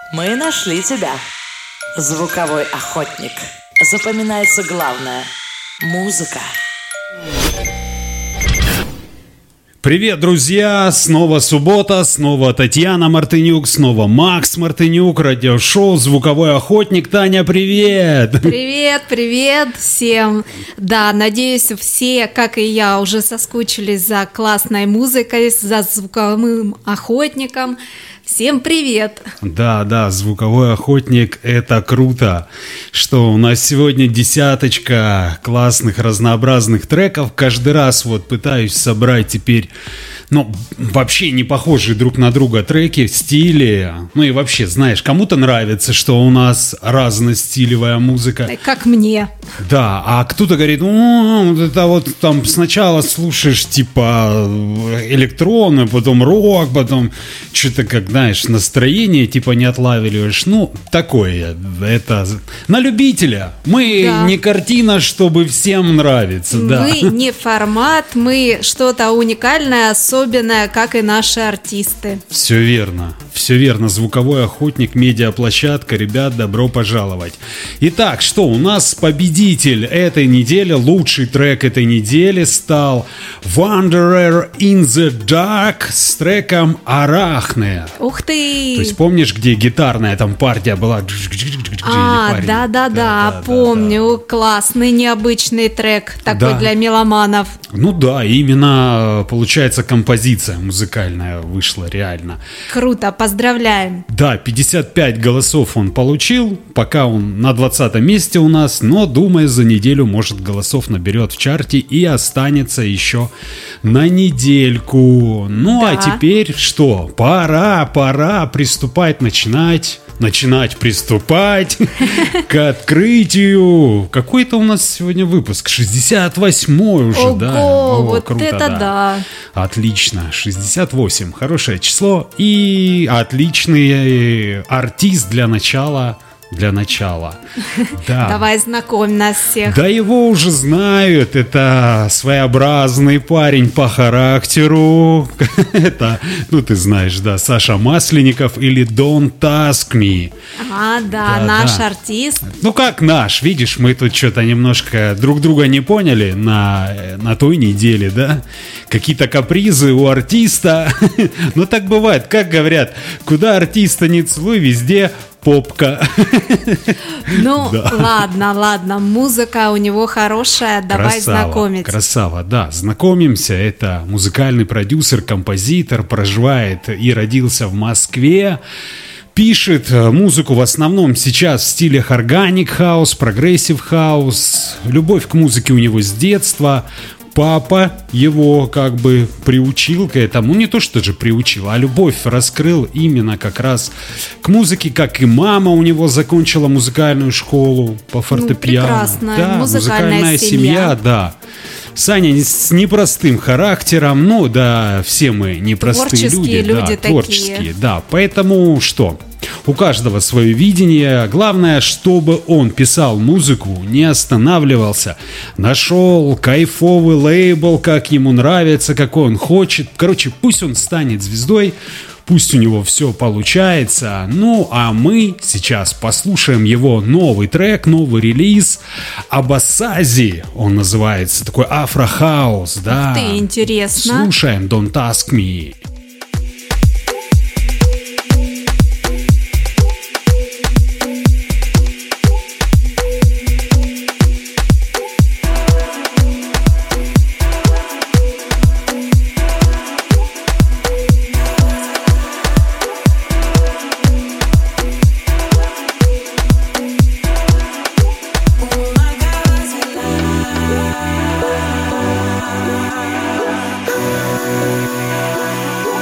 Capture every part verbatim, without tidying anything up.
Мы нашли тебя, звуковой охотник. Запоминается главное – музыка. Привет, друзья! Снова суббота, снова Татьяна Мартынюк, снова Макс Мартынюк, радиошоу «Звуковой охотник». Таня, привет! Привет, привет всем! Да, надеюсь, все, как и я, уже соскучились за классной музыкой, за звуковым охотником. Всем привет! Да, да, звуковой охотник – это круто, что у нас сегодня десяточка классных разнообразных треков. Каждый раз вот пытаюсь собрать теперь, ну, вообще не похожие друг на друга треки, стили. Ну и вообще, знаешь, кому-то нравится, что у нас разностилевая музыка. Как мне. Да, а кто-то говорит, ну, это вот там сначала слушаешь типа электронную, потом рок, потом что-то как, знаешь, настроение типа не отлавливаешь. Ну, такое, это на любителя. Мы да. не картина, чтобы всем нравится. Мы да. не формат, мы что-то уникальное, особенное, как и наши артисты. Все верно, все верно. Звуковой охотник, медиаплощадка. Ребят, добро пожаловать. Итак, что у нас победитель этой недели, лучший трек этой недели стал Wanderer in the Dark с треком Arachne. Ух ты! То есть помнишь, где гитарная там партия была? А, да-да-да, помню. Да, да. Классный, необычный трек, такой да. для меломанов. Ну да, именно, получается, композиция музыкальная вышла реально. Круто, поздравляем. Да, пятьдесят пять голосов он получил, пока он на двадцатом месте у нас, но, думаю, за неделю, может, голосов наберет в чарте и останется еще на недельку. Ну, да. а теперь что? Пора, пора приступать, начинать... Начинать приступать к открытию. Какой-то у нас сегодня выпуск? шестьдесят восьмой уже, Ого, да? О, вот круто, это да. да. Отлично, шестьдесят восемь, хорошее число. И отличный артист для начала. Для начала. Да. Давай знакомь нас всех. Да его уже знают. Это своеобразный парень по характеру. Это, ну ты знаешь, да, Саша Масленников или Don't Ask Me. А, да, да наш да. артист. Ну как наш, видишь, мы тут что-то немножко друг друга не поняли на, на той неделе, да? Какие-то капризы у артиста. Ну так бывает, как говорят, куда артиста не целуй, везде попка. Ну, да. ладно, ладно, музыка у него хорошая, давай красава, знакомить. Красава, да, знакомимся, это музыкальный продюсер, композитор, проживает и родился в Москве. Пишет музыку в основном сейчас в стилях органик хаус, прогрессив хаус. Любовь к музыке у него с детства. Папа его как бы приучил к этому, не то что же приучил, а любовь раскрыл именно как раз к музыке, как и мама у него закончила музыкальную школу по фортепиано. Ну, прекрасная, да, музыкальная, музыкальная семья. семья, да. Саня с непростым характером, ну да, все мы непростые творческие люди, люди да, такие. творческие, да, поэтому что? У каждого свое видение. Главное, чтобы он писал музыку, не останавливался, нашел кайфовый лейбл, как ему нравится, какой он хочет. Короче, пусть он станет звездой, пусть у него все получается. Ну, а мы сейчас послушаем его новый трек, новый релиз. Абасази он называется, такой афро-хаус, да. Ух ты, интересно. Слушаем Don't Ask Me. Oh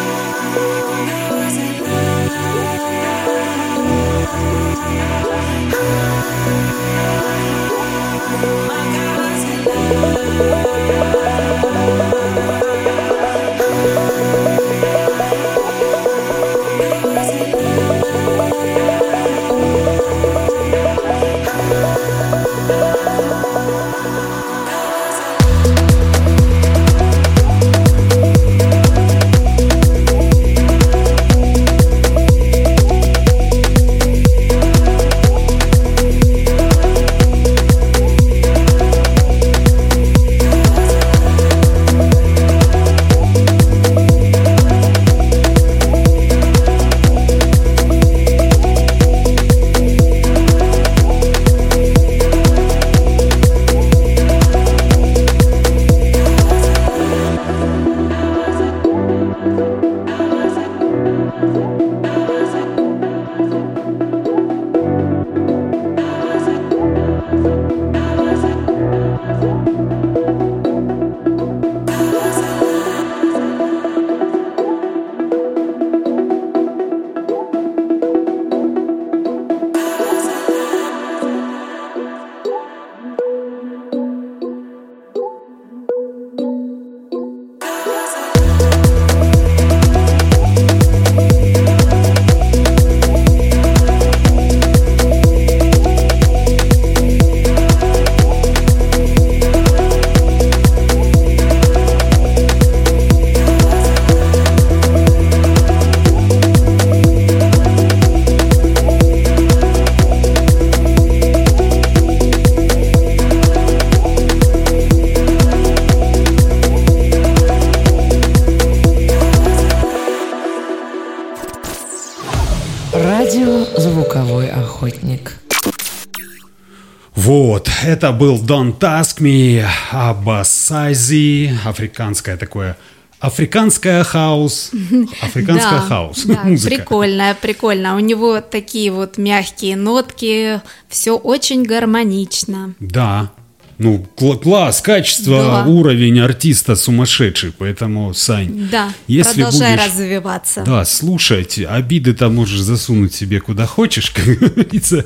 Радио «Звуковой охотник». Вот, это был Don't Ask Me, Абасази, африканское такое, африканское хаус, африканское Да, хаус, да, музыка. прикольно, прикольно. У него такие вот мягкие нотки, все очень гармонично. Да, ну кл- класс, качество, Да. уровень артиста сумасшедший, поэтому, Сань, Да, если продолжай будешь... развиваться. Да, слушать, обиды-то можешь засунуть себе куда хочешь, как говорится.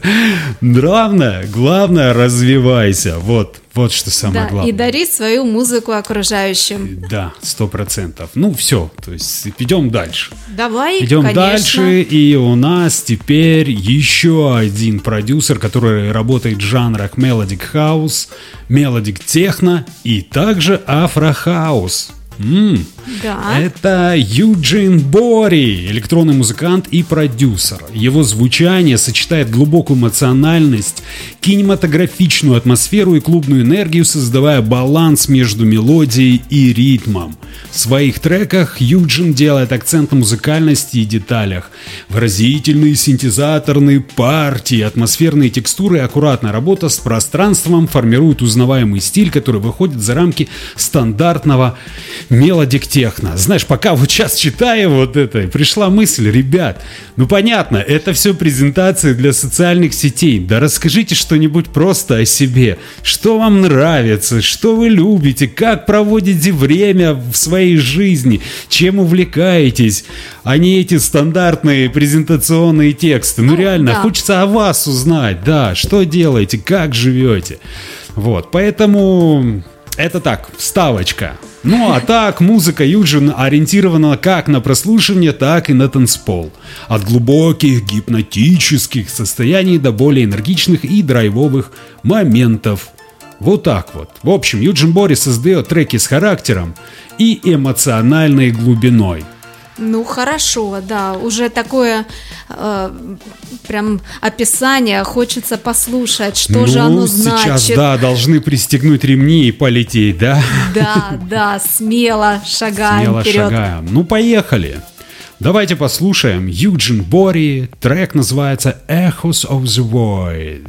Главное, главное, развивайся. Вот, вот что самое Да, главное. и дари свою музыку окружающим. Да, сто процентов. Ну, все, то есть идем дальше. Давай, Идем конечно. дальше, и у нас теперь еще один продюсер, который работает в жанрах Melodic House, Melodic Techno и также Afro House. М, Да. Это Юджин Бори, электронный музыкант и продюсер. Его звучание сочетает глубокую эмоциональность, кинематографичную атмосферу и клубную энергию, создавая баланс между мелодией и ритмом. В своих треках Юджин делает акцент на музыкальности и деталях. Выразительные синтезаторные партии, атмосферные текстуры и аккуратная работа с пространством формируют узнаваемый стиль, который выходит за рамки стандартного мелодик техно. Знаешь, пока вот сейчас читаю вот это, пришла мысль, ребят, ну понятно, это все презентации для социальных сетей. Да расскажите что-нибудь просто о себе. Что вам нравится, что вы любите, как проводите время в своей жизни, чем увлекаетесь, а не эти стандартные презентационные тексты. Ну, Ну, реально, да. хочется о вас узнать, да, что делаете, как живете. Вот, поэтому это так, вставочка. Ну а так, музыка Юджин ориентирована как на прослушивание, так и на танцпол. От глубоких гипнотических состояний до более энергичных и драйвовых моментов. Вот так вот. В общем, Юджин Бори создает треки с характером и эмоциональной глубиной. Ну хорошо, да, уже такое э, прям описание, хочется послушать, что ну, же оно сейчас, значит. да, должны пристегнуть ремни и полететь, да? Да, да, смело шагаем Смело вперед. шагаем. Ну, поехали. Давайте послушаем Юджин Бори. Трек называется Echoes of the Void.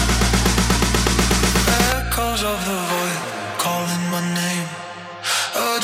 Of the void, calling my name.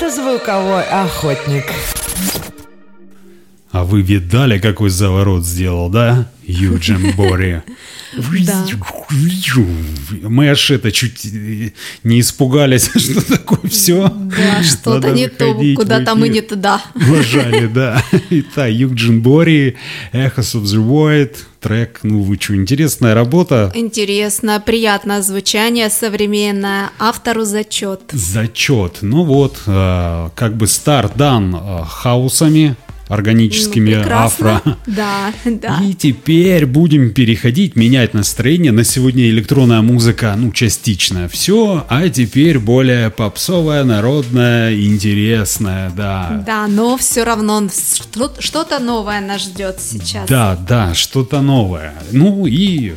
Это звуковой охотник. А вы видали, какой заворот сделал, да, Юджин Бори? Да. Мы аж это чуть не испугались, что такое все. Да, что-то не то, куда-то мы не туда. Лажали, да. Итак, Юджин Бори, Echoes of the Void, трек, ну вы что, интересная работа. Интересно, приятное звучание, современное, автору зачет. Зачет, ну вот, как бы старт дан хаусами, органическими, ну, афро. Да, да. И теперь будем переходить, менять настроение. На сегодня электронная музыка, ну, частично все, а теперь более попсовая, народная, интересная, да. Да, но все равно что-то новое нас ждет сейчас. Да, да, что-то новое. Ну и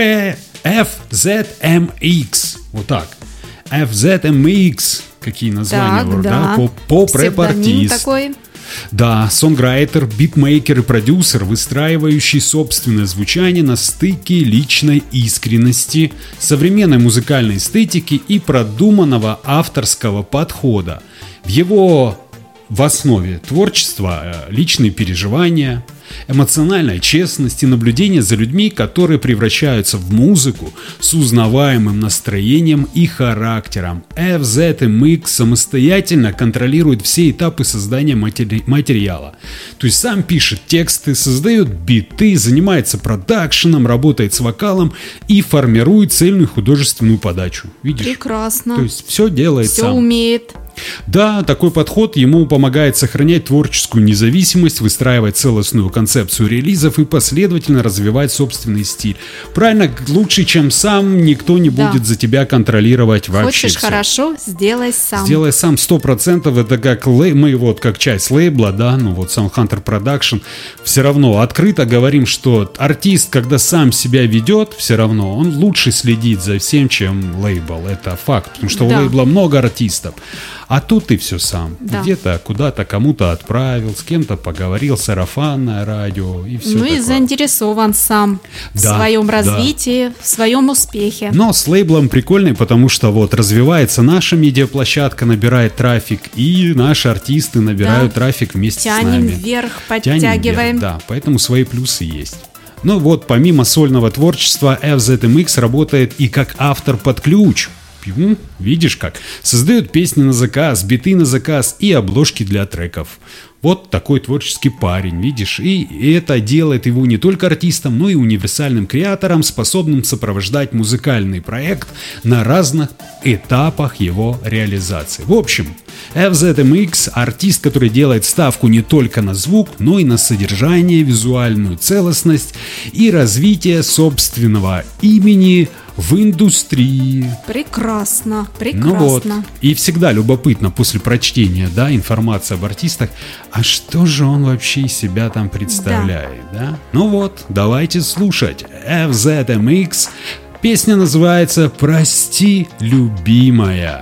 эф зет эм икс, вот так. эф зет эм икс, какие названия, так, да, да. поп-рэп-артист. Такой. Да, сонграйтер, битмейкер и продюсер, выстраивающий собственное звучание на стыке личной искренности, современной музыкальной эстетики и продуманного авторского подхода. В его в основе творчества личные переживания, эмоциональная честность и наблюдение за людьми, которые превращаются в музыку с узнаваемым настроением и характером. эф зет эм икс самостоятельно контролирует все этапы создания матери- материала. То есть сам пишет тексты, создает биты, занимается продакшеном, работает с вокалом и формирует цельную художественную подачу. Видишь? Прекрасно. То есть все делает все сам. Все умеет. Да, такой подход ему помогает сохранять творческую независимость, выстраивать целостную концепцию релизов и последовательно развивать собственный стиль. Правильно, лучше, чем сам, никто не да. будет за тебя контролировать вообще. Хочешь все. хорошо, сделай сам. Сделай сам, сто процентов. Это как лей... мы вот как часть лейбла, да, ну вот Soundhunter Production, все равно открыто говорим, что артист, когда сам себя ведет, все равно он лучше следит за всем, чем лейбл. Это факт, потому что да. у лейбла много артистов. А тут ты все сам. Да. Где-то куда-то кому-то отправил, с кем-то поговорил, сарафанное радио и все Ну такое. И заинтересован сам да, в своем развитии, да. в своем успехе. Но с лейблом прикольный, потому что вот развивается наша медиаплощадка, набирает трафик, и наши артисты набирают да. трафик вместе Тянем с нами. Вверх, подтягиваем. Тянем вверх, да, поэтому свои плюсы есть. Ну вот, помимо сольного творчества, эф зет эм икс работает и как автор под ключ. Видишь как? Создает песни на заказ, биты на заказ и обложки для треков. Вот такой творческий парень, видишь? И это делает его не только артистом, но и универсальным креатором, способным сопровождать музыкальный проект на разных этапах его реализации. В общем, эф зет эм икс – артист, который делает ставку не только на звук, но и на содержание, визуальную целостность и развитие собственного имени в индустрии. Прекрасно, прекрасно. Ну вот. И всегда любопытно после прочтения, да, информации об артистах, а что же он вообще из себя там представляет, да? да? Ну вот, давайте слушать. эф зет эм икс. Песня называется «Прости, любимая».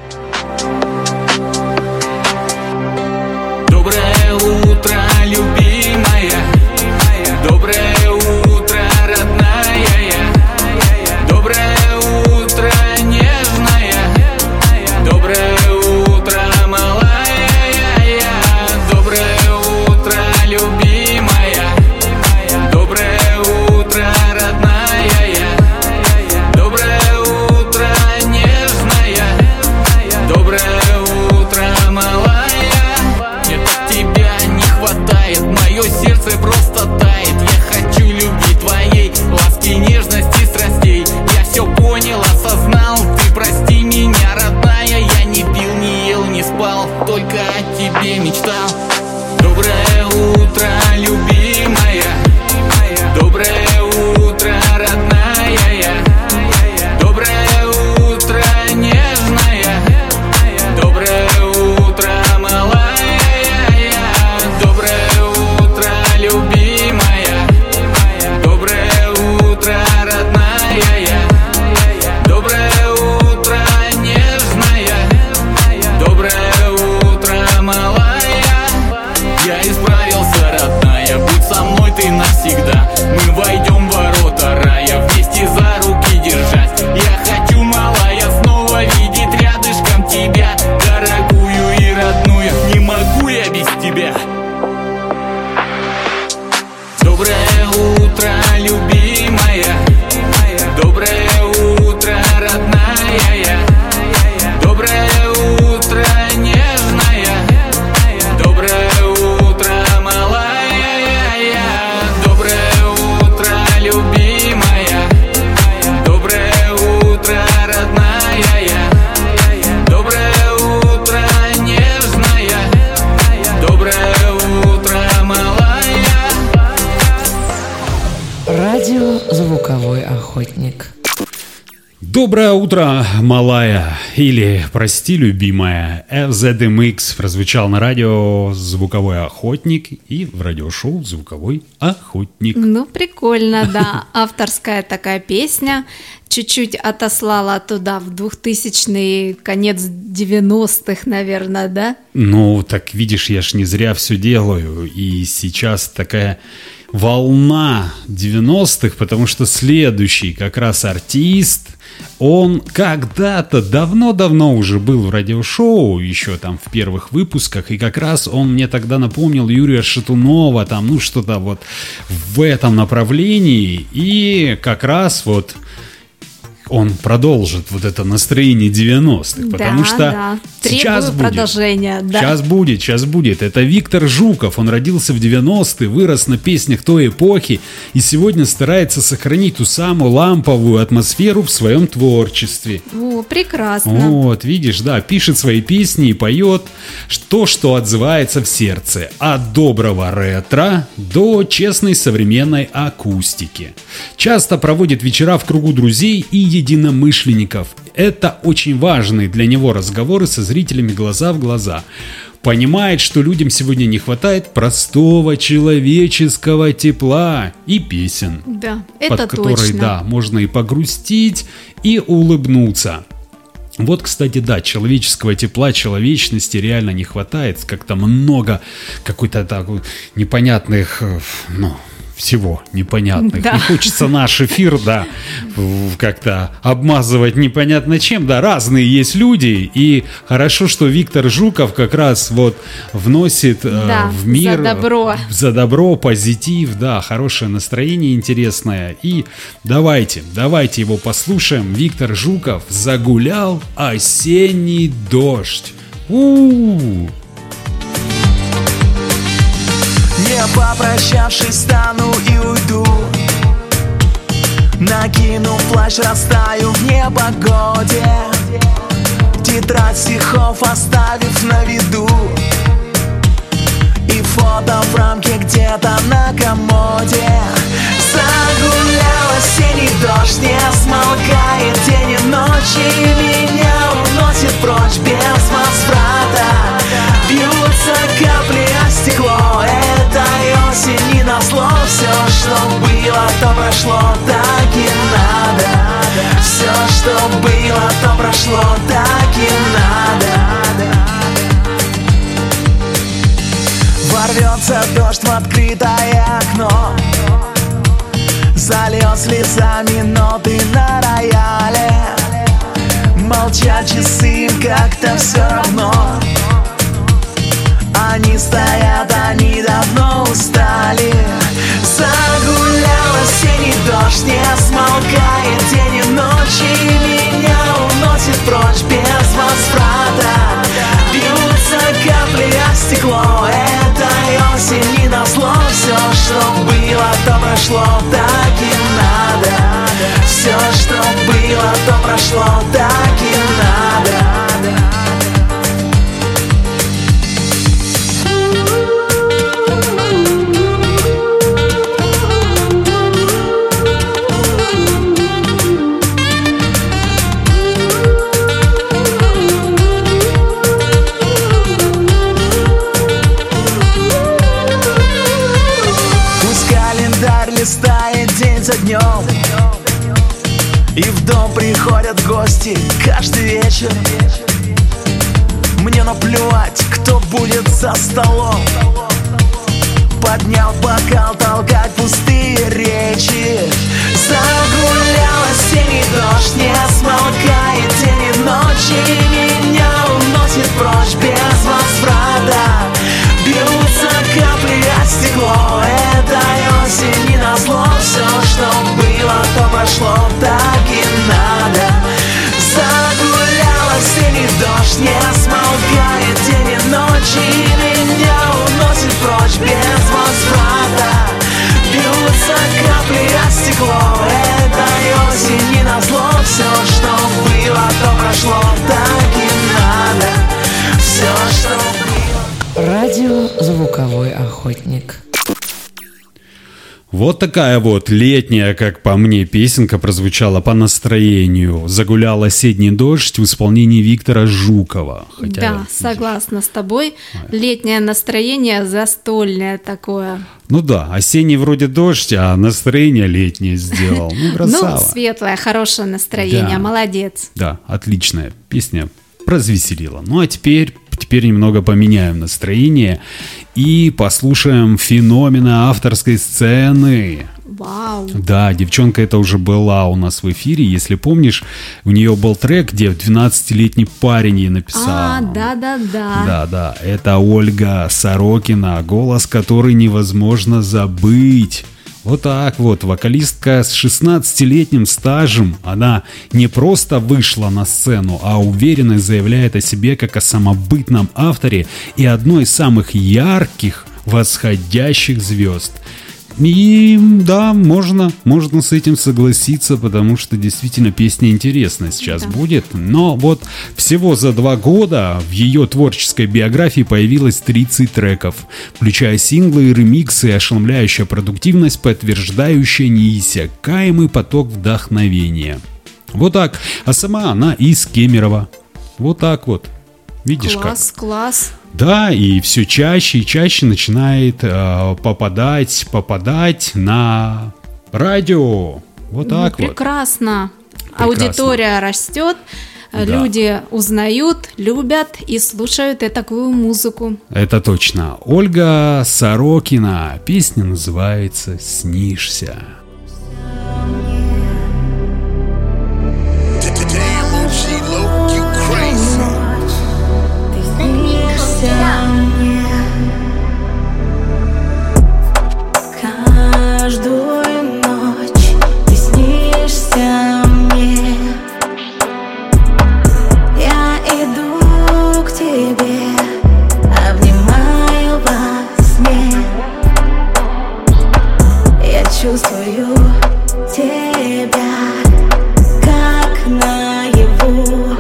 Доброе утро, любимая. Доброе утро, родная. Доброе утро, нежная. Доброе утро, малая. Доброе утро, любимая. Доброе утро, родная. Доброе утро, нежная. Доброе утро, малая. Мне так тебя не хватает, мое сердце просто тает. Я хочу любви твоей, ласки, нежности, страстей. Я все понял, осознал, ты прости меня, родная. Я не пил, не ел, не спал, только о тебе мечтал. Доброе утро, любимая. Доброе утро, родная. Доброе утро, нежная. Доброе утро, малая. Доброе утро, любимая. Доброе утро, родная. Доброе утро, нежная. Доброе утро, малая. Я исправился, родная. охотник. Доброе утро, малая, или, прости, любимая. эф зет эм икс прозвучал на радио «Звуковой охотник» и в радиошоу «Звуковой охотник». Ну, прикольно, да. Авторская такая песня. Чуть-чуть отослала туда в двухтысячные, конец девяностых, наверное, да? Ну, так видишь, я ж не зря все делаю. И сейчас такая волна девяностых, потому что следующий как раз артист, он когда-то давно-давно уже был в радиошоу, еще там в первых выпусках, и как раз он мне тогда напомнил Юрия Шатунова, там, ну, что-то вот в этом направлении, и как раз вот он продолжит вот это настроение девяностых, потому да, что да. сейчас Требую будет. продолжения. Да. Сейчас будет, сейчас будет. Это Виктор Жуков, он родился в девяностые, вырос на песнях той эпохи и сегодня старается сохранить ту самую ламповую атмосферу в своем творчестве. О, прекрасно. Вот, видишь, да, пишет свои песни и поет то, что отзывается в сердце. От доброго ретро до честной современной акустики. Часто проводит вечера в кругу друзей и единомышленников. Это очень важные для него разговоры со зрителями глаза в глаза. Понимает, что людям сегодня не хватает простого человеческого тепла и песен, Да, это под которые, точно. да, можно и погрустить, и улыбнуться. Вот, кстати, да, человеческого тепла, человечности реально не хватает. Как-то много какой-то так непонятных, ну, всего непонятных. Да. Не хочется наш эфир, да, как-то обмазывать непонятно чем. Да, разные есть люди. И хорошо, что Виктор Жуков как раз вот вносит Да, э, в мир... за добро. За добро, позитив, да, хорошее настроение интересное. И давайте, давайте его послушаем. Виктор Жуков «Загулял осенний дождь». У-у-у. Не попрощавшись, стану и уйду. Накину плащ, растаю в непогоде. Тетрадь стихов оставив на виду. И фото в рамке где-то на комоде. Загулял осенний дождь, не смолкает день и ночь, и меня уносит прочь без возврата. Бьются капли о стекло этой осени назло. Все, что было, то прошло, так и надо. Все, что было, то прошло, так и надо. Ворвется дождь в открытое окно. Залил слезами ноты на рояле. Молчат часы, им как-то все равно. Они стоят, они давно устали. Загулял осенний дождь, не смолкает день и ночь, и меня уносит прочь без возврата. Бьются капли о стекло этой осени назло. Все, что было, то прошло, так и надо. Все, что было, то прошло, так и надо. Листает день за днем, и в дом приходят гости каждый вечер. Мне наплевать, кто будет за столом. Поднял бокал, толкать пустые речи. Загулял осенний дождь, не смолкает день и ночь, и меня уносит прочь без возврата. Бьются капли о стекло этой осени назло. Все, что было, то прошло, так и надо. Загулял осенний дождь, не смолкает день и ночь, и меня уносит прочь без возврата. Бьются капли о стекло этой осени назло. Все, что было, то прошло, так и надо. Все, что было. Радио «Звуковой охотник». Вот такая вот летняя, как по мне, песенка прозвучала по настроению. «Загулял осенний дождь» в исполнении Виктора Жукова. Хотя... Да, согласна с тобой. Летнее настроение застольное такое. Ну да, осенний вроде дождь, а настроение летнее сделал. Ну, красава. Ну, светлое, хорошее настроение, Да. молодец. Да, отличная песня, развеселила. Ну а теперь, теперь немного поменяем настроение и послушаем феномена авторской сцены. Вау. Да, девчонка эта уже была у нас в эфире, если помнишь, у нее был трек, где двенадцатилетний парень ей написал. А, да-да-да. Да, да, это Ольга Сорокина, голос которой невозможно забыть. Вот так вот, вокалистка с шестнадцатилетним стажем, она не просто вышла на сцену, а уверенно заявляет о себе как о самобытном авторе и одной из самых ярких восходящих звезд. И да, можно, можно с этим согласиться, потому что действительно песня интересная сейчас Да. будет. Но вот всего за два года в ее творческой биографии появилось тридцать треков, включая синглы и ремиксы, ошеломляющая продуктивность, подтверждающая неиссякаемый поток вдохновения. Вот так. А сама она из Кемерово. Вот так вот. Видишь как? Класс, класс. Да, и все чаще и чаще начинает э, попадать, попадать на радио. Вот Ну, так вот. прекрасно. Прекрасно. Аудитория растет, Да. люди узнают, любят и слушают такую музыку. Это точно. Ольга Сорокина. Песня называется «Снишься». Damn, she low, you crazy. Каждую ночь ты снишься мне. Я иду к тебе, обнимаю во сне. Я чувствую тебя, как наяву.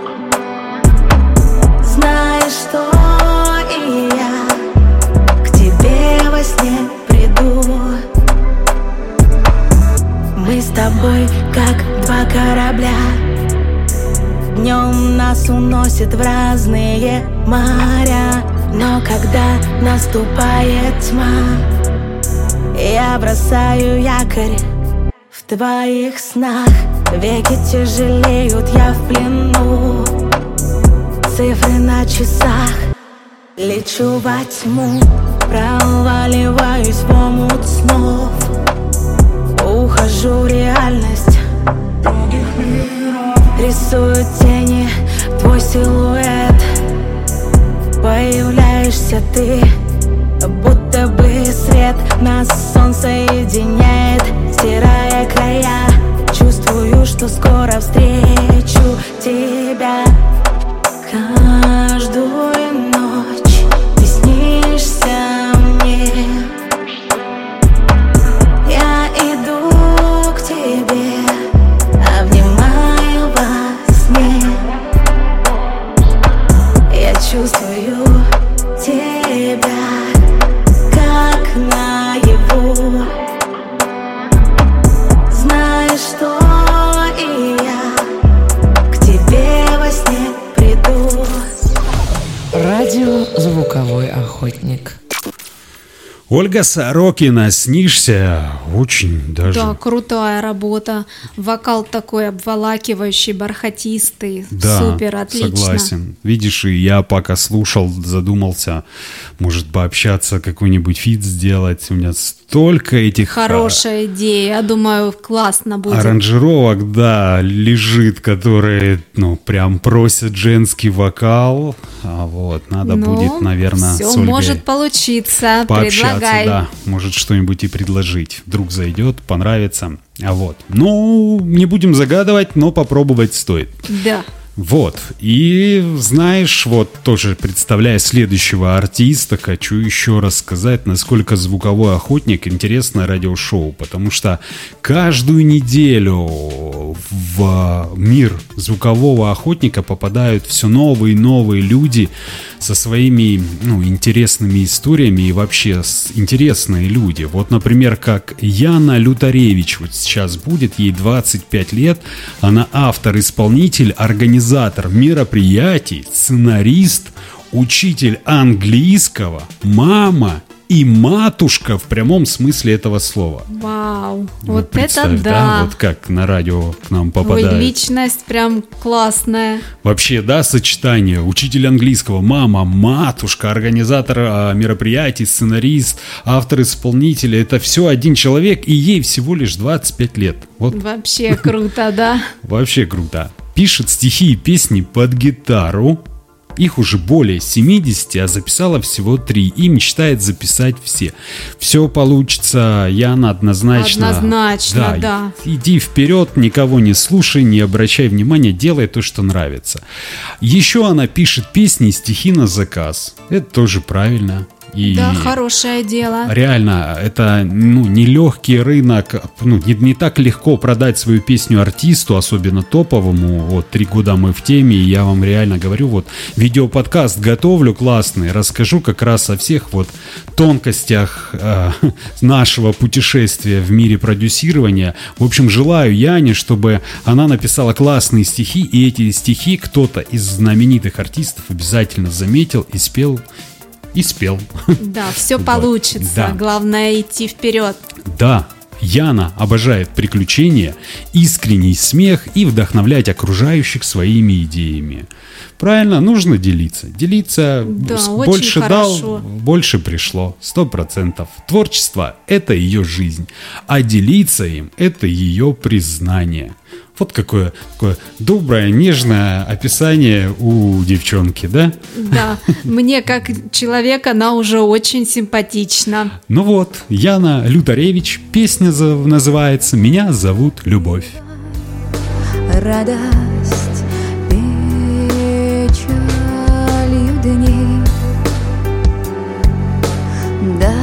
Знаешь, что и я к тебе во сне приду. Мы с тобой как два корабля. Днем нас уносит в разные моря. Но когда наступает тьма, я бросаю якорь в твоих снах. Веки тяжелеют, я в плену. Цифры на часах. Лечу во тьму, проваливаюсь в омут снов. Ухожу в реальность, рисую тени, твой силуэт. Появляешься ты, будто бы свет нас солнце соединяет, стирая края. Чувствую, что скоро встречу тебя. Каждую ночь ты снишься мне. Я иду к тебе, обнимаю во сне. Я чувствую тебя, как наяву. Знаешь, что и я к тебе во сне приду. Радио «Звуковой охотник». Ольга Сорокина, «Снишься». Очень даже... Да, крутая работа. Вокал такой обволакивающий, бархатистый. Да, Супер, отлично. согласен. Видишь, и я пока слушал, задумался, может пообщаться, какой-нибудь фит сделать. У меня столько этих... Хорошая идея. Я думаю, классно будет. Аранжировок, да, лежит, которые, ну, прям просят женский вокал. А вот, надо Ну, будет, наверное, все с Ольгой может получиться. пообщаться, Предлагай. да, может что-нибудь и предложить. Вдруг зайдет, понравится. А вот, ну, не будем загадывать, но попробовать стоит. Да. Вот, и знаешь, вот тоже представляя следующего артиста, хочу еще раз сказать, насколько «Звуковой охотник» интересное радиошоу, потому что каждую неделю в мир звукового охотника попадают все новые и новые люди со своими, ну, интересными историями и вообще с, интересные люди. Вот, например, как Яна Лютаревич, вот сейчас будет, ей двадцать пять лет, она автор, исполнитель, организатор мероприятий, сценарист, учитель английского, мама и матушка в прямом смысле этого слова. Вау, Ну, вот это представь, да. Вот как на радио к нам Ой, попадает. личность прям классная. Вообще, да, сочетание. Учитель английского, мама, матушка, организатор а, мероприятий, сценарист, автор-исполнитель. Это все один человек, и ей всего лишь двадцать пять лет. Вот Вообще круто, да. вообще круто. Пишет стихи и песни под гитару. Их уже более семидесяти, а записала всего три. И мечтает записать все. Все получится, Яна, однозначно. Однозначно, да. Иди вперед, никого не слушай, не обращай внимания, делай то, что нравится. Еще она пишет песни и стихи на заказ. Это тоже правильно. И Да, хорошее дело. реально, это, ну, нелегкий рынок, ну, не, не так легко продать свою песню артисту, особенно топовому. Вот, три года мы в теме, и я вам реально говорю, вот, видеоподкаст готовлю классный, расскажу как раз о всех вот тонкостях э, нашего путешествия в мире продюсирования. В общем, желаю Яне, чтобы она написала классные стихи, и эти стихи кто-то из знаменитых артистов обязательно заметил и спел. И спел. Да, все Вот. получится. Да. Главное идти вперед. Да, Яна обожает приключения, искренний смех и вдохновлять окружающих своими идеями. Правильно, нужно делиться. Делиться, Да, с- очень больше хорошо. дал, больше пришло. Сто процентов. Творчество – это ее жизнь, а делиться им – это ее признание. Вот какое, такое доброе, нежное описание у девчонки, да? Да, мне как человек она уже очень симпатична. Ну вот, Яна Лютаревич, песня за- называется «Меня зовут Любовь». Радость печалью дней. Да,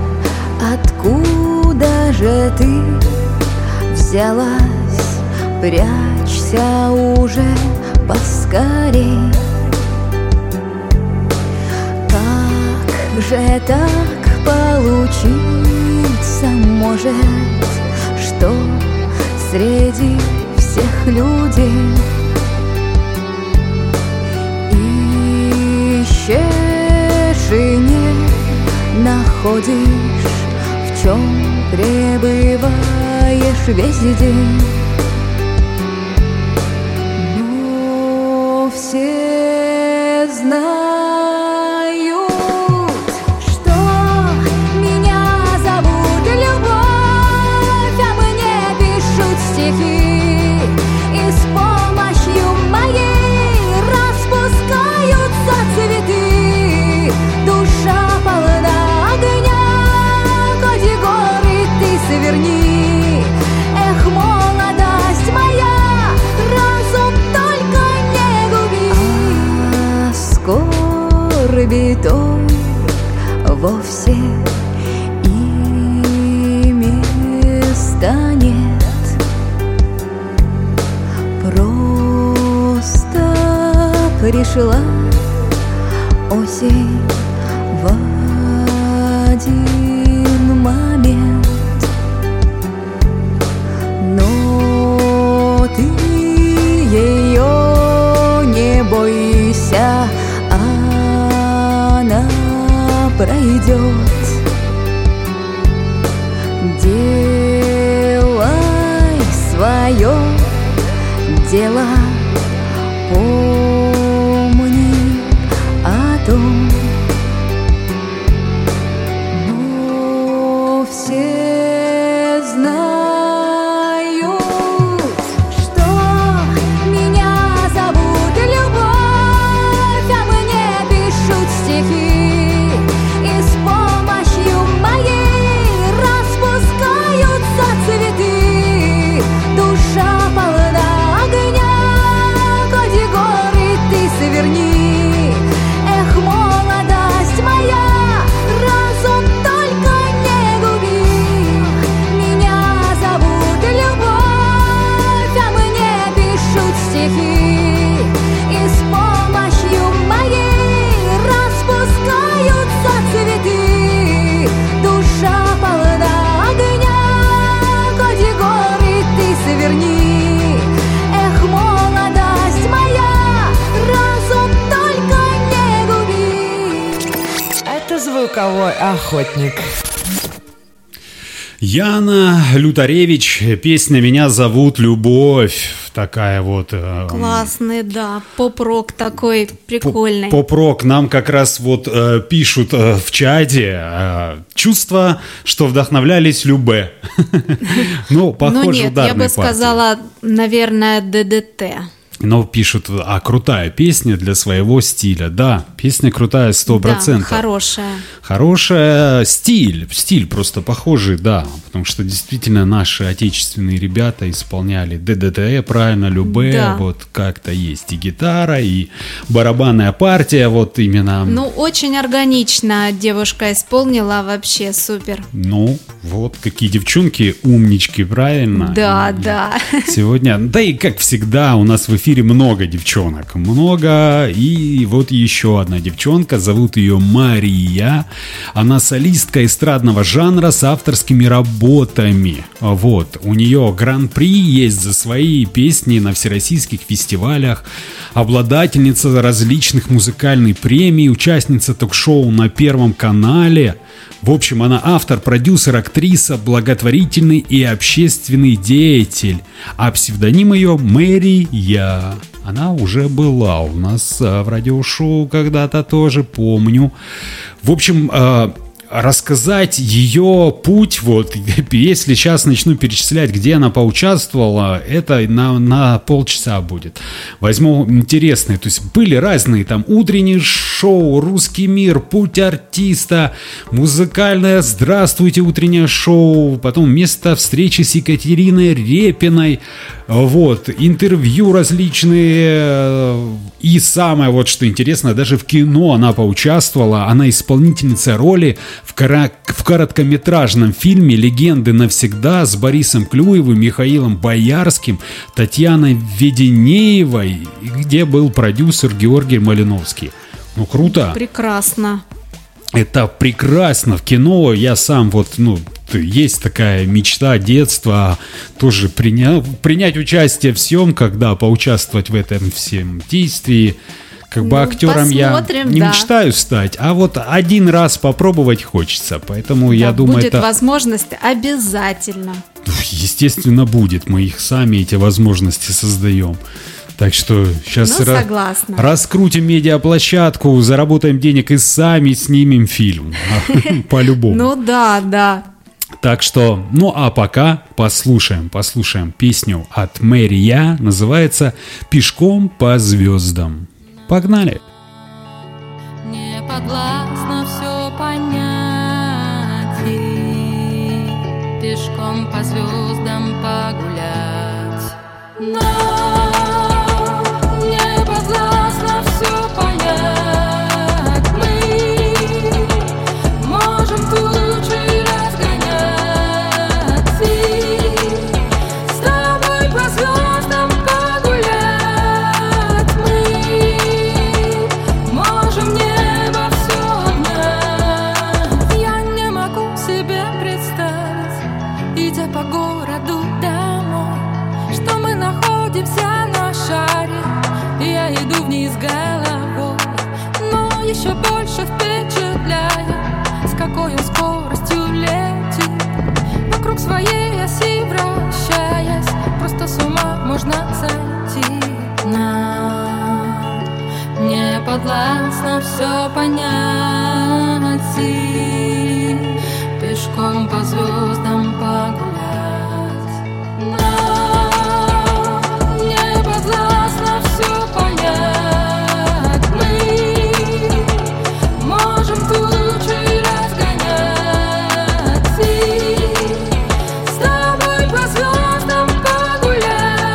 откуда же ты взялась? Прячься уже поскорей. Как же так получиться может, что среди всех людей ищешь и не находишь, в чем пребываешь весь день. Но все знают, что меня зовут Любовь, а мне пишут стихи, и с помощью моей распускаются цветы. Душа полна огня, хоть и горы ты сверни. Эх, молодость моя, разум только не губи. А скорби той вовсе и места нет. Просто пришла осень в один момент. Но ты ее не бойся, она пройдет. Делай свое дело, помни о том. Но все знают, что меня зовут Любовь, а мне пишут стихи, и с помощью моей распускаются цветы. Душа полна огня, Звуковой охотник. Яна Лютаревич, песня «Меня зовут Любовь». Такая вот... Э, Классный, да, поп-рок такой прикольный. Поп-рок нам как раз вот э, пишут э, в чате. Э, чувство, что вдохновлялись Любе. Ну, похоже, Ну нет, я бы сказала, наверное, ДДТ. Но пишут, а крутая песня для своего стиля. Да, песня крутая, сто процентов. Да, хорошая. Хорошая, стиль, стиль просто похожий, да. Потому что действительно наши отечественные ребята исполняли ДДТ, правильно, Любе. Да. Вот как-то есть и гитара, и барабанная партия, вот именно. Ну, очень органично девушка исполнила, вообще супер. Ну, вот какие девчонки умнички, правильно? Да, И да. Сегодня, да и как всегда, у нас в эфире много девчонок, много, и вот еще одна девчонка, зовут ее Мария, она солистка эстрадного жанра с авторскими работами, вот, у нее гран-при есть за свои песни на всероссийских фестивалях, обладательница различных музыкальных премий, участница ток-шоу на Первом канале. В общем, она автор, продюсер, актриса, благотворительный и общественный деятель. А псевдоним ее Мэрия. Она уже была у нас в радиошоу когда-то тоже, помню. В общем, рассказать ее путь, вот, если сейчас начну перечислять, где она поучаствовала, это на, на полчаса будет. Возьму интересные, то есть были разные там утренние шоу, «Русский мир», «Путь артиста», музыкальное «Здравствуйте, утреннее шоу», потом место встречи с Екатериной Репиной, вот, интервью различные, и самое вот что интересно, даже в кино она поучаствовала, она исполнительница роли в, кора- в короткометражном фильме «Легенды навсегда» с Борисом Клюевым, Михаилом Боярским, Татьяной Веденеевой, где был продюсер Георгий Малиновский. Ну, круто. Прекрасно. Это прекрасно в кино. Я сам вот, ну, есть такая мечта детства, тоже приня... принять участие в съемках, да, поучаствовать в этом всем действии. Как бы Ну, актером я не да. мечтаю стать, а вот один раз попробовать хочется. Поэтому я Да, думаю, будет это... возможность обязательно. Естественно, будет. Мы их сами, эти возможности, создаем. Так что сейчас Ну, ра- согласна. раскрутим медиаплощадку, заработаем денег и сами снимем фильм. По-любому. Ну да, да. Так что, ну а пока послушаем, послушаем песню от Мэрия, называется «Пешком по звездам». Погнали! Не подвластно все понять и пешком по звездам погулять. Нам не подвластно все понять. Мы можем тучи разгонять и с тобой по звездам погулять. Мы можем небо все обнять. Я не могу себе представить, идя по городу домой, что мы находимся на шаре. Я иду вниз головой, но еще больше впечатляет, с какой он скоростью летит, вокруг своей оси вращаясь. Просто с ума можно сойти. Нам не подвластно все понять и пешком по звездам погулять. Нам не подвластно все понять. Мы можем тучи разгонять и с тобой по звездам погулять.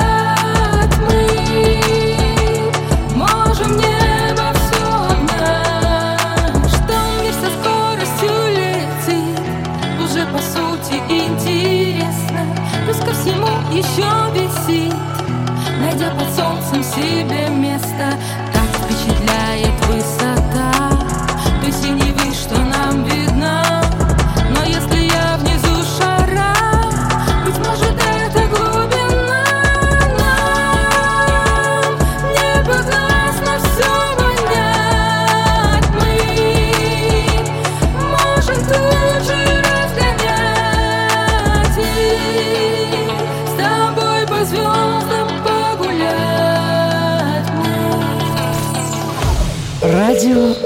Мы можем небо все обнять. Что мир со скоростью летит, уже по сути интересно. Плюс ко всему еще висит, найдя под солнцем себе место. Так впечатляет высота той синевы, что нам видна. Но если я внизу шара, быть может, это глубина. Нам не подвластно все понять. Мы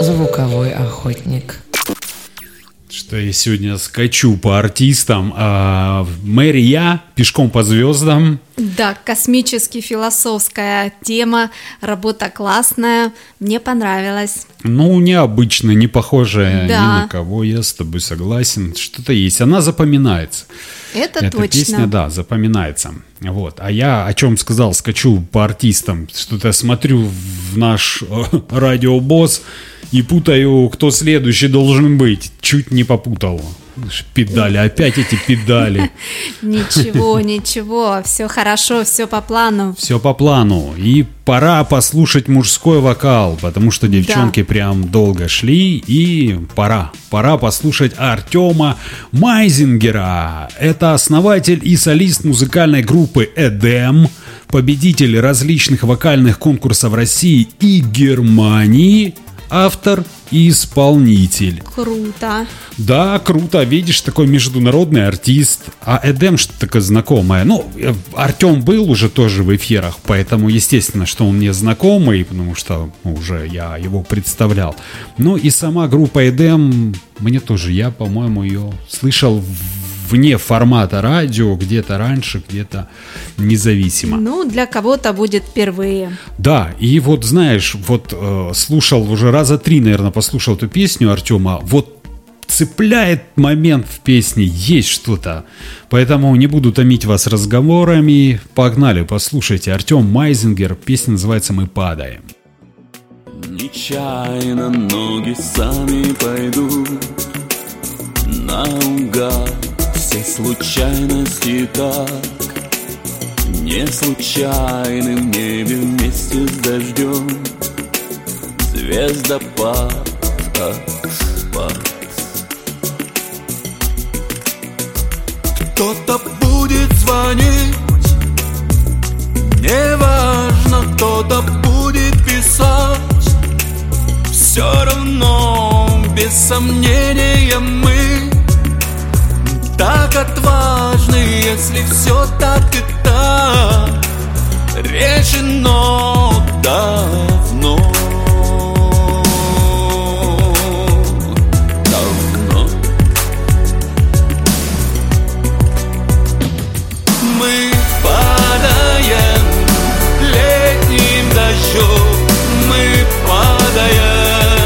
звуковой охотник. Что я сегодня скачу по артистам. А, Мэри Я, «Пешком по звездам». Да, космически-философская тема, работа классная, мне понравилась. Ну, необычная, не похожая Да. ни на кого, я с тобой согласен. Что-то есть, она запоминается. Это Эта точно. песня, да, запоминается. Вот. А я о чем сказал, скачу по артистам. Что-то я смотрю в наш э, радиобосс и путаю, кто следующий должен быть. Чуть не попутал. Педали, опять эти педали. Ничего, ничего, все хорошо, все по плану. Все по плану. И пора послушать мужской вокал, потому что девчонки Да. прям долго шли, и пора. Пора послушать Артема Майзингера. Это основатель и солист музыкальной группы Эдем, победитель различных вокальных конкурсов России и Германии, автор и исполнитель. Круто. Да, круто, видишь, такой международный артист. А Эдем что-то такое знакомое. Ну, э, Артем был уже тоже в эфирах, поэтому естественно, что он мне знакомый, потому что уже я его представлял. Ну и сама группа Эдем, мне тоже, я, по-моему, ее слышал в- вне формата радио, где-то раньше, где-то независимо. Ну, для кого-то будет впервые. Да, и вот знаешь, вот э, слушал уже раза три, наверное, послушал эту песню Артема, вот цепляет момент в песне, есть что-то. Поэтому не буду томить вас разговорами. Погнали, послушайте. Артем Майзингер, песня называется «Мы падаем». Нечаянно ноги сами пойдут наугад, все случайности так не случайны в небе вместе с дождем. Звездопад, как спас. Кто-то будет звонить, неважно, кто-то будет писать. Все равно, без сомнения, мы так отважны, если все так и так решено давно. Давно. Мы падаем летним дождем, мы падаем.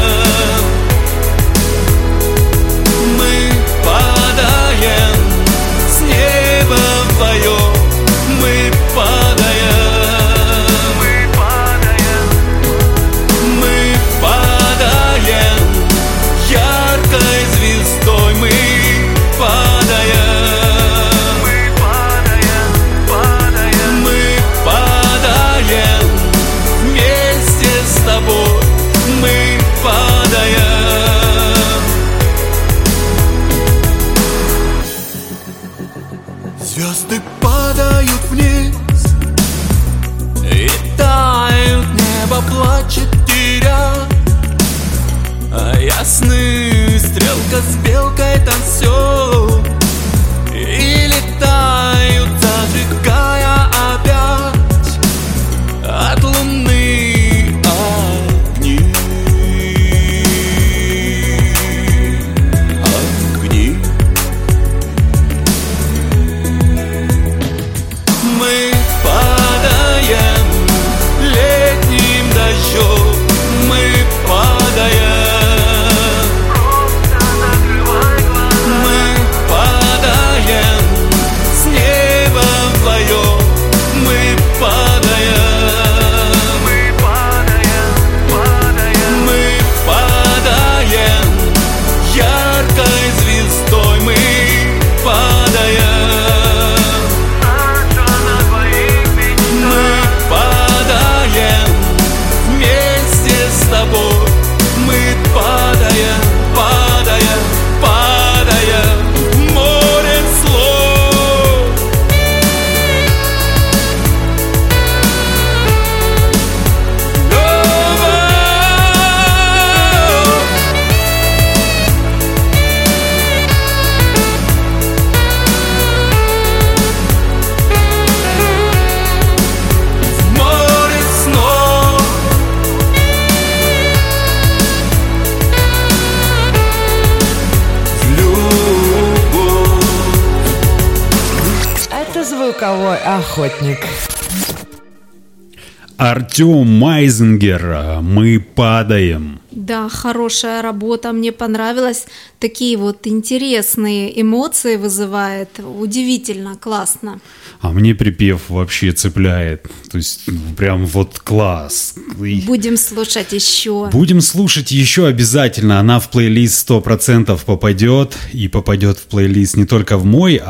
Мы падаем с неба вдвоем, мы падаем. Мы падаем. Мы падаем яркой звездой, мы падаем. Мы падаем, падаем. Мы падаем вместе с тобой, мы падаем. Звезды падают вниз и тают, небо плачет, теря. А ясны стрелка с белкой танцуют и летают, зажигая опять от луны огни. Огни. Мы падаем летним дождем, мы падаем. Просто закрывай глаза. Мы звуковой охотник. Артем Майзингер, «Мы падаем». Да, хорошая работа, мне понравилось. Такие вот интересные эмоции вызывает. Удивительно, классно. А мне припев вообще цепляет. То есть ну, прям вот класс. И Будем слушать еще. Будем слушать еще обязательно. Она в плейлист сто процентов попадет. И попадет в плейлист не только в мой,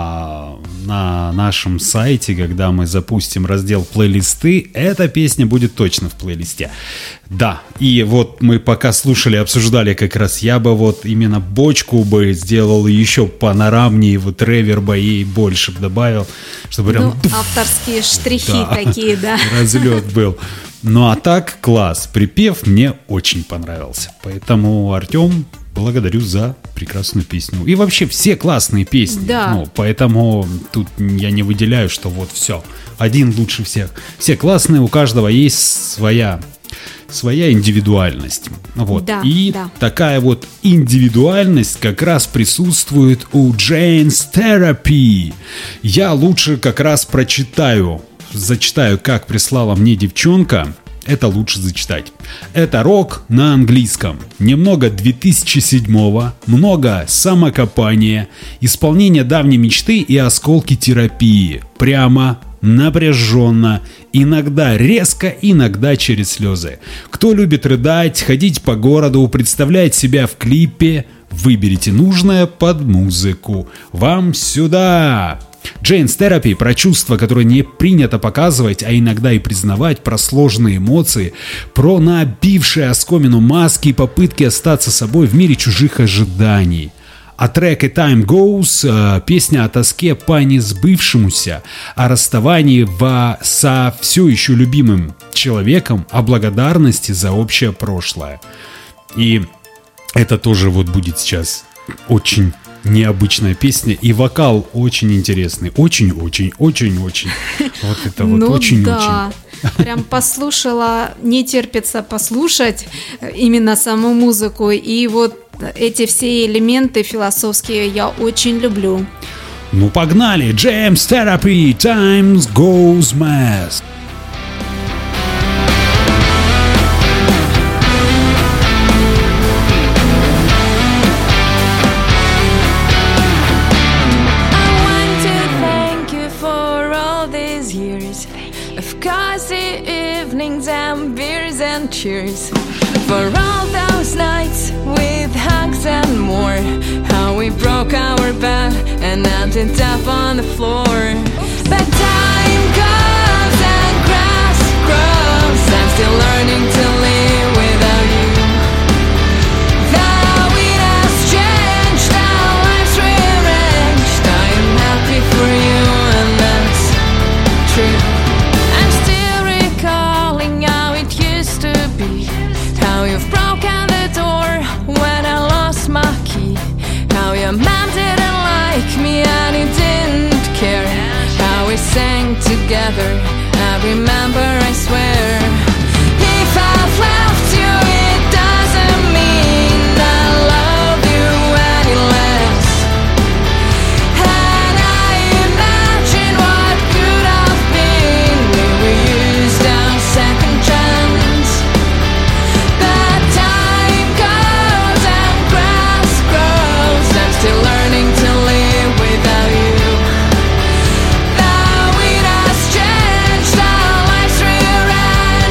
а на нашем сайте, когда мы запустим раздел плейлисты, эта песня будет точно в плейлисте. Да, и вот мы пока слушали, обсуждали как раз, я бы вот именно бочку бы сделал еще панорамнее, вот реверба ей больше бы добавил, чтобы прям... Ну, авторские штрихи да, такие, да. Разлет был. Ну а так, класс, припев мне очень понравился. Поэтому, Артем, благодарю за прекрасную песню. И вообще все классные песни. Да. Ну, поэтому тут я не выделяю, что вот все, один лучше всех. Все классные, у каждого есть своя, своя индивидуальность. Вот. Да, И да. такая вот индивидуальность как раз присутствует у Jane's Therapy. Я лучше как раз прочитаю, зачитаю, как прислала мне девчонка. Это лучше зачитать. Это рок на английском. Немного две тысячи седьмого, много самокопания, исполнение давней мечты и осколки терапии. Прямо, напряженно, иногда резко, иногда через слезы. Кто любит рыдать, ходить по городу, представлять себя в клипе, выберите нужное под музыку. Вам сюда! Jane's Therapy про чувства, которые не принято показывать, а иногда и признавать, про сложные эмоции, про набившие оскомину маски и попытки остаться собой в мире чужих ожиданий. А трек «A Time Goes» — песня о тоске по несбывшемуся, о расставании во, со все еще любимым человеком, о благодарности за общее прошлое. И это тоже вот будет сейчас очень необычная песня, и вокал очень интересный. Очень-очень-очень-очень. Вот это вот Ну очень-очень. да, прям послушала, не терпится послушать именно саму музыку. И вот эти все элементы философские я очень люблю. Ну погнали! Jane's Therapy, Time Goes Mad. And cheers for all those nights with hugs and more. How we broke our bed and ended up on the floor. But time goes and grass grows. I'm still learning to live without you. Though it has changed, our lives rearranged. I am happy for you, and that's true. I'm still recalling how it used to be, how you've broken the door when I lost my key, how your man didn't like me and he didn't care, how we sang together, I remember, I swear. If I've left you, it doesn't mean I love you any less. And I imagine what could have been when we used our second chance. But time goes and grass grows. I'm still learning to live without you. Though it has changed, our lives rearranged.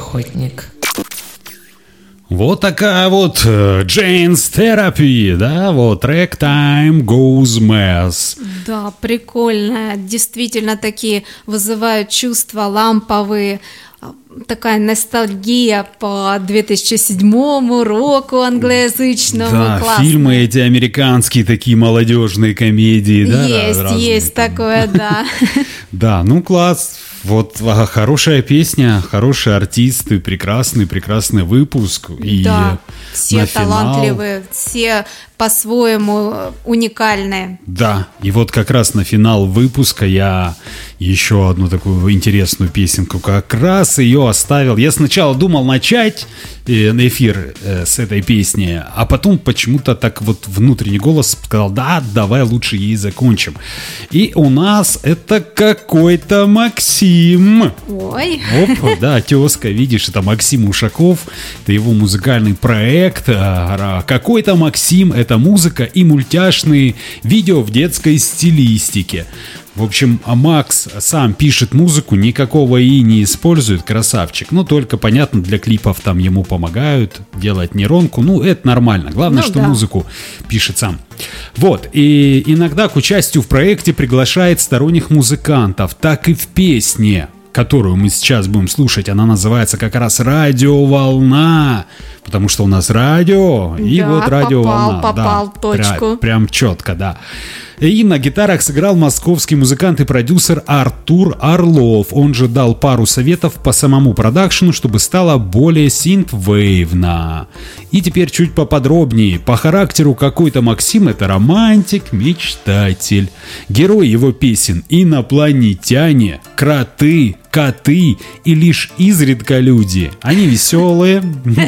охотник. Вот такая вот uh, Jane's Therapy, да, вот трек Time Goes Mess. Да, прикольно. Действительно такие вызывают чувства ламповые. Такая ностальгия по две тысячи седьмому року англоязычному. Да, классно. Фильмы эти американские, такие молодежные комедии, да? Есть, разные, есть там. такое, да. Да, ну класс. Вот а, хорошая песня, хорошие артисты, прекрасный, прекрасный выпуск. И Да, все на финал- талантливые, все по-своему уникальные. Да, и вот как раз на финал выпуска я еще одну такую интересную песенку как раз ее оставил. Я сначала думал начать э, эфир э, с этой песни, а потом почему-то так вот внутренний голос сказал: да, давай лучше ей закончим. И у нас это какой-то Максим. Ой. Оп, да, тезка, видишь, это Максим Ушаков, это его музыкальный проект. а, Какой-то Максим, это музыка и мультяшные видео в детской стилистике. В общем, а Макс сам пишет музыку, никакого и не использует, красавчик. Ну, только, понятно, для клипов там ему помогают делать нейронку. Ну, это нормально. Главное, Ну, что да. музыку пишет сам. Вот, и иногда к участию в проекте приглашает сторонних музыкантов, так и в песне, которую мы сейчас будем слушать. Она называется как раз «Радиоволна», потому что у нас радио, и Да, вот радиоволна. попал, попал да, в точку. Прям, прям четко, да. И на гитарах сыграл московский музыкант и продюсер Артур Орлов. Он же дал пару советов по самому продакшену, чтобы стало более синт-вейвно. И теперь чуть поподробнее. По характеру какой-то Максим — это романтик, мечтатель. Герой его песен — инопланетяне, кроты, коты и лишь изредка люди. Они веселые.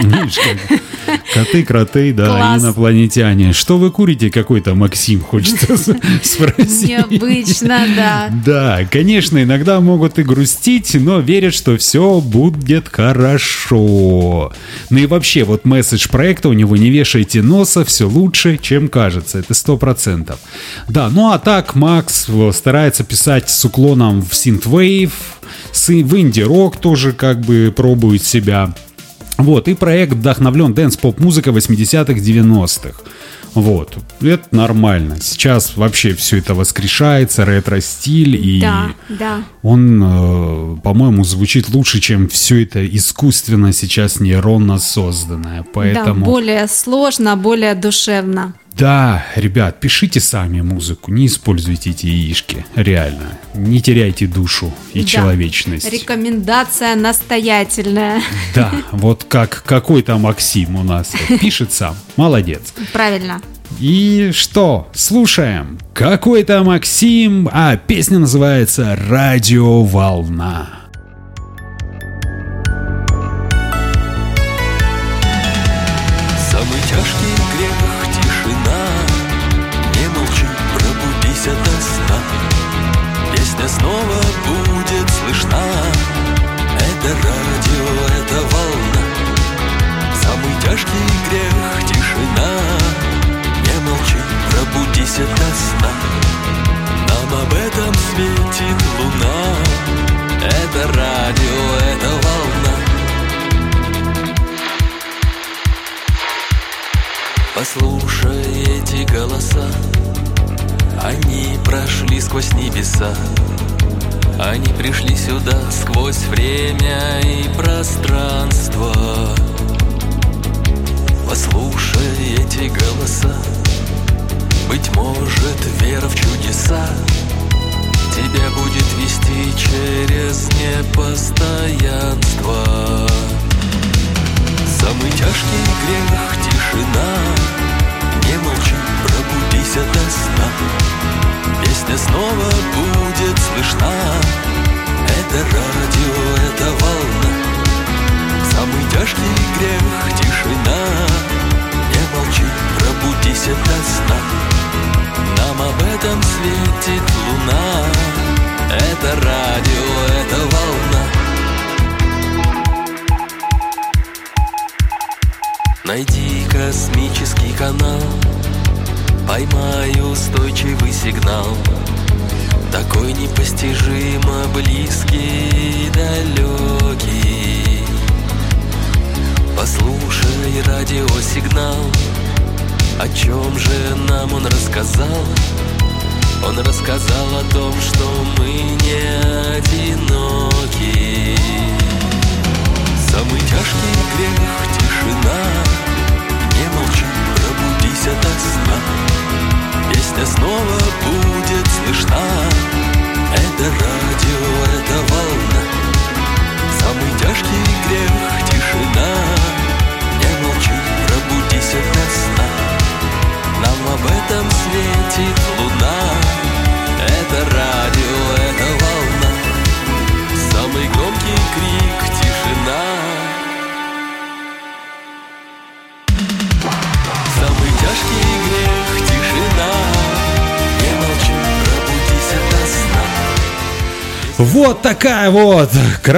Коты, кроты, да, Класс. инопланетяне. Что вы курите, какой-то Максим, хочется спросить. Необычно, да. Да, конечно, иногда могут и грустить, но верят, что все будет хорошо. Ну и вообще, вот месседж проекта у него: не вешайте носа, все лучше, чем кажется. Это сто процентов. Да, ну а так Макс старается писать с уклоном в синтвейв, в инди-рок тоже как бы пробует себя. Вот, и проект вдохновлен дэнс-поп-музыкой восьмидесятых, девяностых. Вот, это нормально. Сейчас вообще все это воскрешается, ретро-стиль, и Да, да. он, э, по-моему, звучит лучше, чем все это искусственно сейчас нейронно созданное. Поэтому... Да, более сложно, более душевно. Да, ребят, пишите сами музыку, не используйте эти яишки, реально. Не теряйте душу и Да. человечность. Рекомендация настоятельная. Да, вот как какой-то Максим у нас пишет сам. Молодец. Правильно. И что? Слушаем. Какой-то Максим, а песня называется «Радиоволна». Самый тяжкий грех — тишина. Не молчи, пробудись ото сна. Песня снова будет слышна. Это радио, это волна. Самый тяжкий грех — тишина. Не молчи, пробудись ото сна. Нам об этом светит луна. Это радио, это волна. Послушай эти голоса, они прошли сквозь небеса. Они пришли сюда сквозь время и пространство. Послушай эти голоса, быть может, вера в чудеса тебя будет вести через непостоянство. Самый тяжкий грех — тишина. Не молчи, пробудись ото сна. Песня снова будет слышна. Это радио, это волна. Самый тяжкий грех — тишина. Не молчи, пробудись ото сна. Нам об этом светит луна. Это радио, это волна. Найди космический канал, поймай устойчивый сигнал, такой непостижимо близкий и далекий. Послушай радиосигнал, о чем же нам он рассказал? Он рассказал о том, что мы не одиноки. Самый тяжкий грех — тишина. Не молчи, пробудись ото сна. Песня снова будет слышна. Это радио, это волна. Самый тяжкий грех — тишина. Не молчи, пробудись ото сна. Нам об этом светит луна. Это радио, это волна. Самый громкий крик — тишина. Самый тяжкий грех — тишина. Не молчи, пробудись ото сна. Вот такая вот,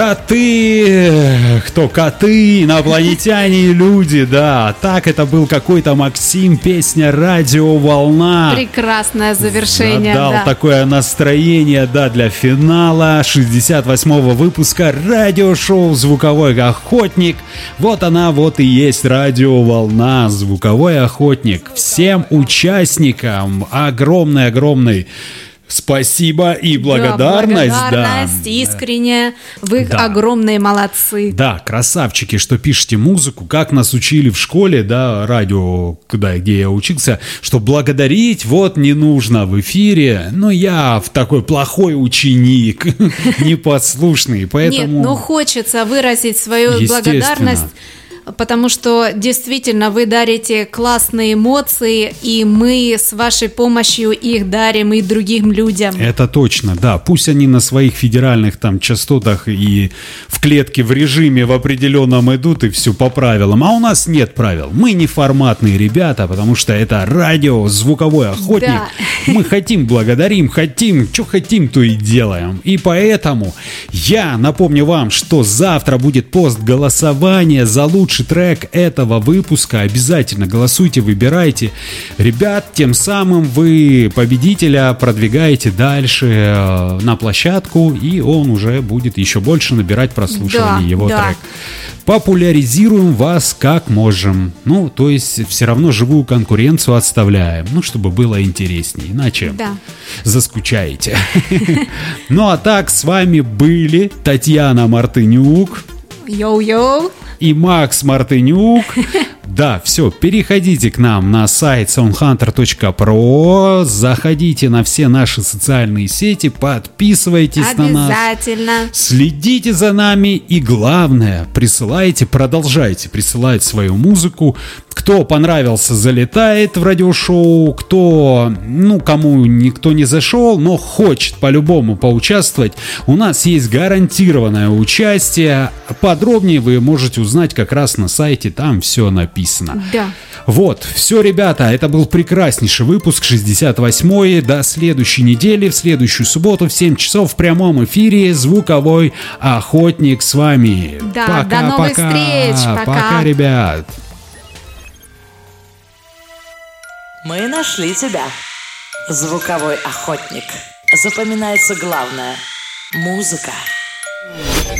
кроты, кто коты, инопланетяне и люди, да. Так, это был какой-то Максим, песня «Радиоволна». Прекрасное завершение, Задал да. такое настроение, да, для финала шестьдесят восьмого выпуска радиошоу «Звуковой охотник». Вот она, вот и есть «Радиоволна», «Звуковой охотник». Всем участникам огромный-огромный спасибо и благодарность. Да, благодарность, да. искренне. Вы Да. огромные молодцы. Да, красавчики, что пишете музыку, как нас учили в школе, да, радио, куда, где я учился, что благодарить вот не нужно в эфире. Но я в такой плохой ученик, непослушный, поэтому... Нет, но хочется выразить свою Естественно. благодарность, потому что действительно вы дарите классные эмоции, и мы с вашей помощью их дарим и другим людям. Это точно, да. Пусть они на своих федеральных там частотах и в клетке в режиме в определенном идут, и все по правилам. А у нас нет правил. Мы не форматные ребята, потому что это радио, звуковой охотник. Да. Мы хотим, благодарим, хотим, что хотим, то и делаем. И поэтому я напомню вам, что завтра будет пост голосования за лучший трек этого выпуска. Обязательно голосуйте, выбирайте. Ребят, тем самым вы победителя продвигаете дальше э, на площадку, и он уже будет еще больше набирать прослушиваний, Да, его да. трек. Популяризируем вас как можем. Ну, то есть все равно живую конкуренцию отставляем, ну, чтобы было интереснее. Иначе Да. заскучаете. Ну, а так, с вами были Татьяна Мартынюк Йоу-йоу. и Макс Мартынюк. Да, все, переходите к нам на сайт soundhunter точка про, заходите на все наши социальные сети, подписывайтесь на нас. Обязательно. Следите за нами и, главное, присылайте, продолжайте присылать свою музыку. Кто понравился, залетает в радиошоу. Кто, ну, кому никто не зашел, но хочет по-любому поучаствовать, у нас есть гарантированное участие. Подробнее вы можете узнать как раз на сайте, там все написано. Да. Вот, все, ребята, это был прекраснейший выпуск, шестьдесят восьмой. До следующей недели, в следующую субботу в семь часов в прямом эфире «Звуковой охотник» с вами. Да, пока, до новых пока, встреч, пока. Пока, ребят. Мы нашли тебя, звуковой охотник. Запоминается главное — музыка.